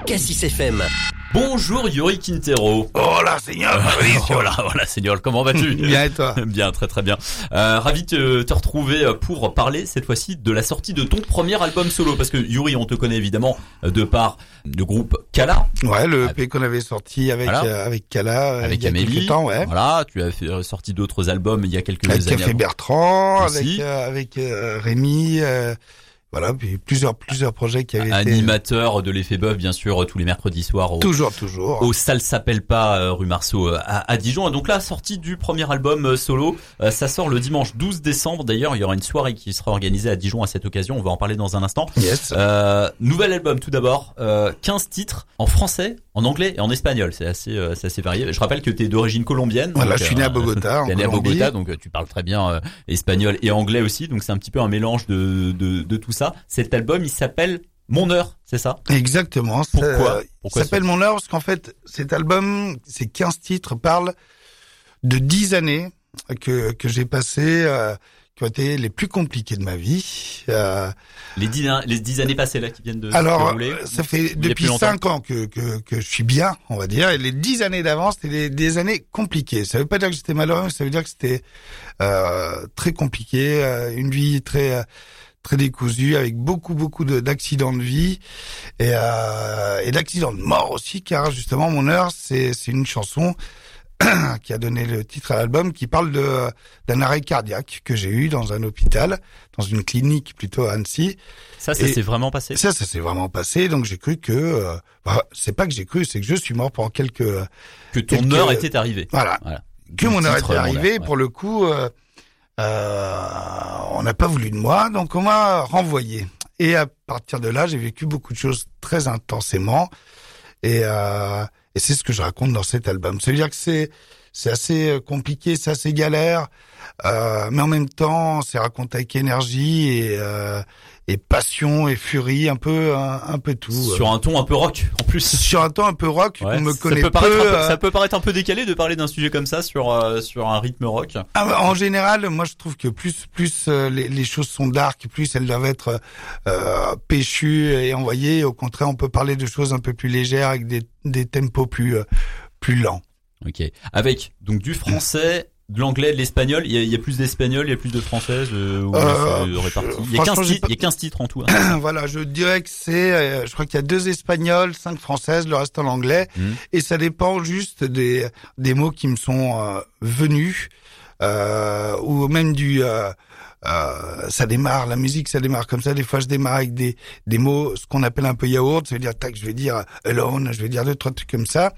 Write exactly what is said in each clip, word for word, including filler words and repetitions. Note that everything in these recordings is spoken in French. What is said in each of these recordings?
Cassis F M. Bonjour Yuri Quintero. Oh là, Seigneur. Oui, voilà, voilà, Seigneur. Comment vas-tu? Bien et toi? Bien, très très bien. Euh, ravi de te, te retrouver pour parler cette fois-ci de la sortie de ton premier album solo. Parce que Yuri, on te connaît évidemment de par le groupe Kala. Ouais, le E P qu'on avait sorti avec Voilà. euh, avec Kala Avec il y a Amélie. quelques temps, ouais. Voilà, tu as fait, euh, sorti d'autres albums il y a quelques Avec années. Café avant. Bertrand, Aussi. avec euh, avec euh, Rémi, euh, voilà, puis plusieurs plusieurs projets qui avaient été Animateur de l'effet bœuf, bien sûr, tous les mercredis soirs au, toujours toujours. au Salle s'appelle pas euh, rue Marceau euh, à, à Dijon. Et donc là, sortie du premier album euh, solo, euh, ça sort le dimanche douze décembre. D'ailleurs, il y aura une soirée qui sera organisée à Dijon à cette occasion. On va en parler dans un instant. Yes. Euh, nouvel album tout d'abord, euh, quinze titres en français, en anglais et en espagnol. C'est assez, euh, c'est assez varié. Je rappelle que tu es d'origine colombienne. Voilà, donc, je suis né à euh, Bogota, en t'es né à Colombie. Bogota, donc euh, tu parles très bien euh, espagnol et anglais aussi. Donc c'est un petit peu un mélange de, de, de tout ça. Cet album, il s'appelle Mon Heure, c'est ça? Exactement. Pourquoi? Ça, Pourquoi il s'appelle Mon Heure parce qu'en fait, cet album, ces quinze titres parlent de dix années que que j'ai passées, euh, qui ont été les plus compliquées de ma vie. Euh, Les dix, les dix années passées là qui viennent de se Alors, dérouler. ça fait Il y a plus depuis longtemps. cinq ans que, que que je suis bien, on va dire. Et les dix années d'avant, c'était des, des années compliquées. Ça veut pas dire que j'étais malheureux, ça veut dire que c'était euh, très compliqué, euh, une vie très euh, très décousue, avec beaucoup beaucoup de, d'accidents de vie et euh, et d'accidents de mort aussi, car justement Mon Heure, c'est c'est une chanson qui a donné le titre à l'album, qui parle de d'un arrêt cardiaque que j'ai eu dans un hôpital, dans une clinique plutôt à Annecy. Ça, ça Et- s'est vraiment passé. Ça, ça s'est vraiment passé. Donc j'ai cru que, euh, bah, c'est pas que j'ai cru, c'est que je suis mort pendant quelques, Que ton quelques- heure était arrivée. voilà, Voilà. que Le mon heure titre, était Mon arrivée. Heure, ouais. Pour le coup, euh, euh, on n'a pas voulu de moi, donc on m'a renvoyé. Et à partir de là, j'ai vécu beaucoup de choses très intensément. Et, euh, et c'est ce que je raconte dans cet album. Ça veut dire que c'est c'est assez compliqué, c'est assez galère, euh, mais en même temps, c'est raconté avec énergie et euh, et passion et furie, un peu un, un peu tout. Sur un ton un peu rock, en plus. Sur un ton un peu rock, Ouais, on me ça connaît peut peu. paraître un peu, euh, ça peut paraître un peu décalé de parler d'un sujet comme ça sur euh, sur un rythme rock. Ah, bah, en général, moi je trouve que plus plus euh, les, les choses sont dark, plus elles doivent être euh, péchues et envoyées. Au contraire, on peut parler de choses un peu plus légères avec des des tempos plus euh, plus lents. Ok. Avec donc du français, de l'anglais, de l'espagnol. Il y a, il y a plus d'espagnol, il y a plus de français. Euh, ou Euh, c'est réparti. Il y a franchement, quinze j'ai titres. pas- Il y a quinze titres en tout. Hein. Voilà, je dirais que c'est, euh, je crois qu'il y a deux espagnols, cinq françaises, le reste en anglais, Mhm. et ça dépend juste des des mots qui me sont euh, venus, euh, ou même du, euh, euh, ça démarre, la musique, ça démarre comme ça. Des fois, je démarre avec des des mots, ce qu'on appelle un peu yaourt, ça veut dire tac, je vais dire alone, je vais dire deux trois trucs comme ça,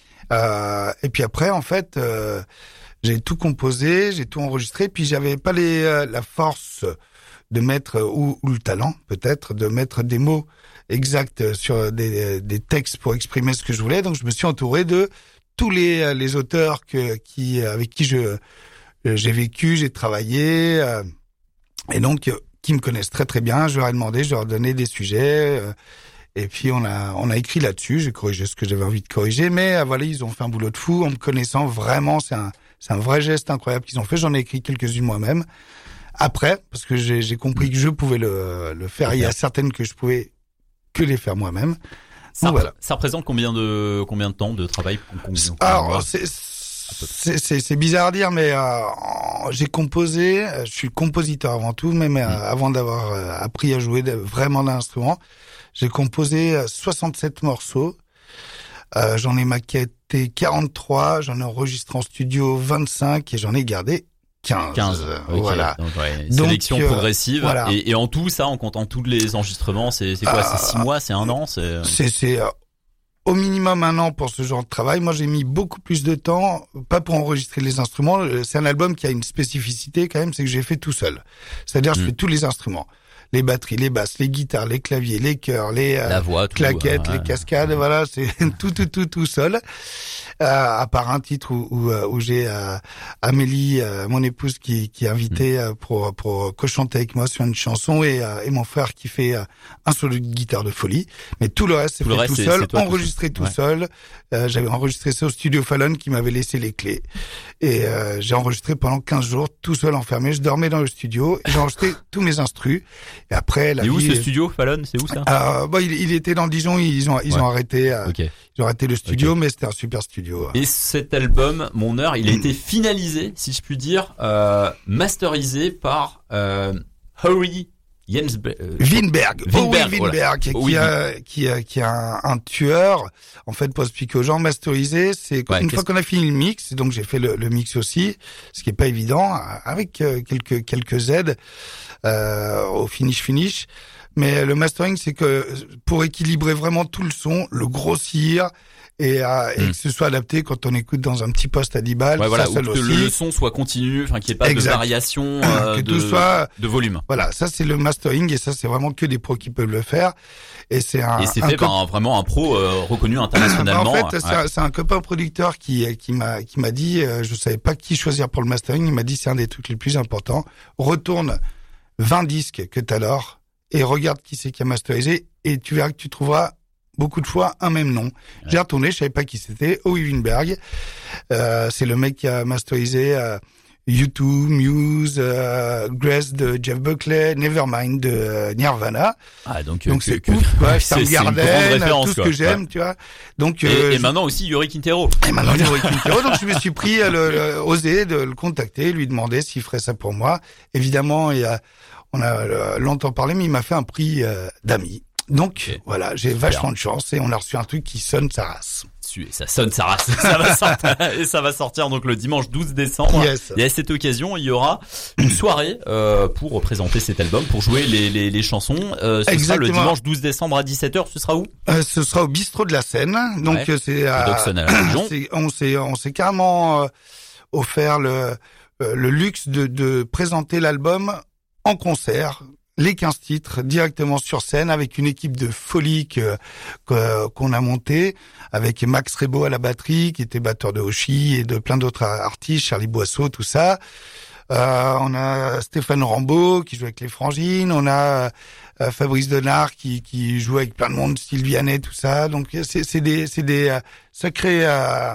euh, et puis après, en fait. Euh, j'ai tout composé, j'ai tout enregistré, puis j'avais pas les euh, la force de mettre ou, ou le talent peut-être de mettre des mots exacts sur des, des textes pour exprimer ce que je voulais. Donc je me suis entouré de tous les les auteurs que qui avec qui je j'ai vécu, j'ai travaillé euh, et donc euh, qui me connaissent très très bien. Je leur ai demandé, je leur ai donné des sujets. Euh, Et puis on a on a écrit là-dessus, j'ai corrigé ce que j'avais envie de corriger, mais euh, voilà, ils ont fait un boulot de fou en me connaissant vraiment, c'est un c'est un vrai geste incroyable qu'ils ont fait. J'en ai écrit quelques-unes moi-même. Après, parce que j'ai j'ai compris que je pouvais le le faire, il y a certaines que je pouvais que les faire moi-même. Ça, Donc, voilà. ça représente combien de combien de temps de travail? qu'on- qu'on- qu'on Alors, voit c'est c'est c'est c'est bizarre à dire, mais euh, j'ai composé, euh, je suis compositeur avant tout, même euh, Mm. avant d'avoir euh, appris à jouer de, vraiment d'instruments. J'ai composé euh, soixante-sept morceaux. Euh, j'en ai maquetté quarante-trois, j'en ai enregistré en studio vingt-cinq et j'en ai gardé quinze. quinze. Ok. Voilà. Donc, ouais, Donc, sélection euh, progressive. voilà. Et, et en tout, ça, en comptant tous les enregistrements, c'est c'est quoi? Euh, C'est six mois, c'est un an, c'est. C'est c'est euh, au minimum un an pour ce genre de travail. Moi, j'ai mis beaucoup plus de temps, pas pour enregistrer les instruments. Euh, C'est un album qui a une spécificité quand même, c'est que j'ai fait tout seul. C'est-à-dire, je Mm. fais tous les instruments. Les batteries, les basses, les guitares, les claviers, les chœurs, les euh, La voix, tout. claquettes, ouais. les cascades, voilà, c'est tout, tout, tout, tout seul. Euh, à part un titre où, où, où j'ai euh, Amélie, euh, mon épouse, qui, qui est invitée euh, pour pour co-chanter avec moi sur une chanson, et, euh, et mon frère qui fait euh, un solo de guitare de folie. Mais tout le reste, c'est Tout le fait reste, tout c'est- seul, c'est toi tout enregistré seul. tout Ouais. seul. Euh, j'avais enregistré ça au studio Fallon qui m'avait laissé les clés. Et euh, j'ai enregistré pendant quinze jours, tout seul enfermé. Je dormais dans le studio, et j'ai enregistré tous mes instrus. Et après, la Et où vie, ce studio, Fallon? C'est où ça? euh, bon, il, il était dans Dijon, ils ont, ils Ouais. ont arrêté, euh, Ok. ils ont arrêté le studio, Ok. mais c'était un super studio. Et cet album, Mon Heure, il a été finalisé, si je puis dire, euh, masterisé par euh, Harry Jensberg. Euh, Winberg, oh oui, Winberg, Winberg, voilà. qui, Oh oui, a, qui a, qui a un, un tueur. En fait, pour expliquer aux gens, masterisé, c'est Ouais, une qu'est-ce- fois qu'on a fini le mix, donc j'ai fait le, le mix aussi, ce qui est pas évident, avec euh, quelques quelques aides euh, au finish finish. Mais le mastering, c'est que pour équilibrer vraiment tout le son, le grossir et, euh, et Hmm. que ce soit adapté quand on écoute dans un petit poste à dix balles, Ouais, voilà, ça, où ça que aussi. le, le son soit continu, enfin qu'il n'y ait pas Exact. de variation euh, Que de, tout soit- de volume. Voilà, ça c'est le mastering et ça c'est vraiment que des pros qui peuvent le faire. Et c'est un. Et c'est un fait cop- par un- vraiment un pro euh, reconnu internationalement. En fait, c'est Ouais. un, c'est un copain producteur qui qui m'a qui m'a dit, euh, je savais pas qui choisir pour le mastering. Il m'a dit c'est un des trucs les plus importants. Retourne vingt disques que t'as alors et regarde qui c'est qui a masterisé et tu verras que tu trouveras beaucoup de fois un même nom. J'ai retourné, je savais pas qui c'était. Howie Winberg, euh, c'est le mec qui a masterisé euh, U deux, Muse, euh, Grace de Jeff Buckley, Nevermind de euh, Nirvana. Ah, donc, Donc que- c'est que- ouf, quoi. c'est- c'est une grande Soundgarden, référence, tout ce quoi. que j'aime, Ouais. tu vois. Donc Et, euh, et je- maintenant aussi Yuri Quintero. et maintenant, il y aurait qu'une Quintero. Donc, je me suis pris à le, le- oser de le contacter, lui demander s'il ferait ça pour moi. Évidemment, il y a, on a euh, longtemps parlé, mais il m'a fait un prix euh, d'amis. Donc, Ok. voilà, j'ai vachement de chance et on a reçu un truc qui sonne sa race. Et ça sonne sa race. Ça va sortir, et ça va sortir donc le dimanche douze décembre. Yes. Et à cette occasion, il y aura une soirée euh, pour présenter cet album, pour jouer les, les, les chansons. Euh, ce Exactement. sera le dimanche douze décembre à dix-sept heures. Ce sera où? Euh, ce sera au bistrot de la Seine. Donc, Ouais. euh, c'est à, Dockson à la Dijon. c'est- on s'est, on s'est carrément euh, offert le, euh, le luxe de, de présenter l'album en concert. Les quinze titres directement sur scène avec une équipe de folie que, que- qu'on a montée avec Max Rebo à la batterie qui était batteur de Hoshi et de plein d'autres artistes, Charlie Boisseau, tout ça. Euh, on a Stéphane Rambaud qui joue avec les Frangines, on a euh, Fabrice Denard qui, qui joue avec plein de monde, style Vianney, tout ça. Donc c'est, c'est des, c'est des euh, sacrés euh,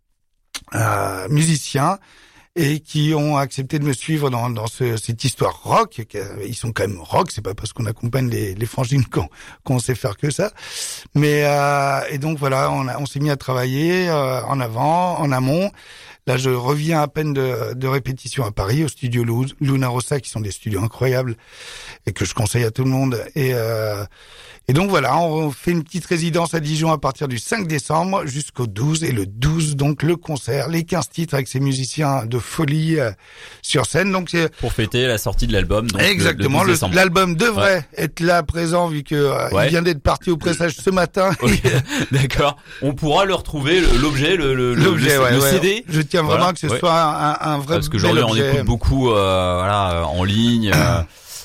euh, musiciens et qui ont accepté de me suivre dans, dans ce, cette histoire rock. Ils sont quand même rock, c'est pas parce qu'on accompagne les, les Frangines qu'on, qu'on sait faire que ça. Mais euh, et donc voilà, on, a, on s'est mis à travailler euh, en avant, en amont. Là, je reviens à peine de, de répétition à Paris, au studio Lu- Luna Rossa, qui sont des studios incroyables et que je conseille à tout le monde. Et, euh, et donc voilà, on fait une petite résidence à Dijon à partir du cinq décembre jusqu'au douze. Et le douze, donc le concert, les quinze titres avec ces musiciens de folie euh, sur scène. Donc c'est Pour fêter la sortie de l'album. Donc le- exactement, le douze le- décembre. l'album devrait être là présent vu que euh, Ouais. il vient d'être parti au pressage ce matin. Ok, d'accord. On pourra le retrouver, le- l'objet, le, le, le- L'objet, le, ouais, le ouais. C D. Je tiens vraiment Voilà, que ce ouais. soit un, un vrai Parce bel qu'aujourd'hui on objet. écoute beaucoup euh, voilà, en ligne, euh,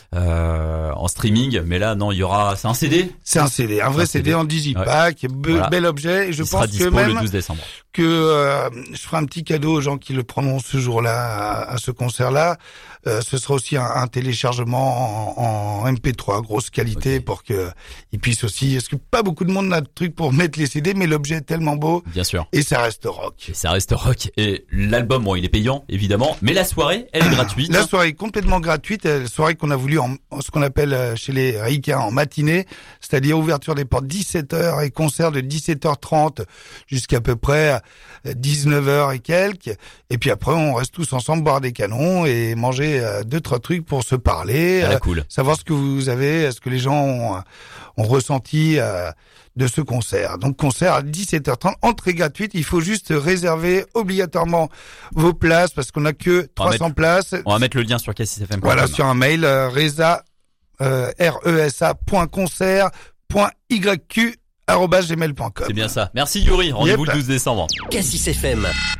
euh, en streaming, mais là non, il y aura, c'est un C D. C'est un C D, un vrai Un C D, C D en digipack, be- Voilà. bel objet. Et je Il sera pense que dispo même le douze décembre. que euh, je ferai un petit cadeau aux gens qui le prendront ce jour-là, à, à ce concert-là. Euh, ce sera aussi un, un téléchargement en, en M P trois, grosse qualité, Ok. pour que ils puissent aussi. Parce que pas beaucoup de monde n'a de truc pour mettre les C D, mais l'objet est tellement beau Bien sûr. et ça reste rock. Et ça reste rock. Et l'album, bon, il est payant, évidemment, mais la soirée, elle est gratuite. La soirée est complètement gratuite, euh, la soirée qu'on a voulu en, en ce qu'on appelle euh, chez les ricains en matinée, c'est-à-dire ouverture des portes dix-sept heures et concert de dix-sept heures trente jusqu'à peu près euh, dix-neuf heures et quelques. Et puis après, on reste tous ensemble boire des canons et manger euh, deux trois trucs pour se parler, Ah, euh, cool. savoir ce que vous avez, ce que les gens ont, euh, ont ressenti euh, de ce concert. Donc concert à dix-sept heures trente, entrée gratuite. Il faut juste réserver obligatoirement vos places parce qu'on a que trois cents mettre- places. On va mettre le lien sur cassis f m point com. Voilà, sur un mail, euh, resa, euh, R E S A point concert point Y Q arobase gmail point com. C'est bien ça. Merci Yuri. Rendez-vous Yep. le douze décembre. Cassis F M.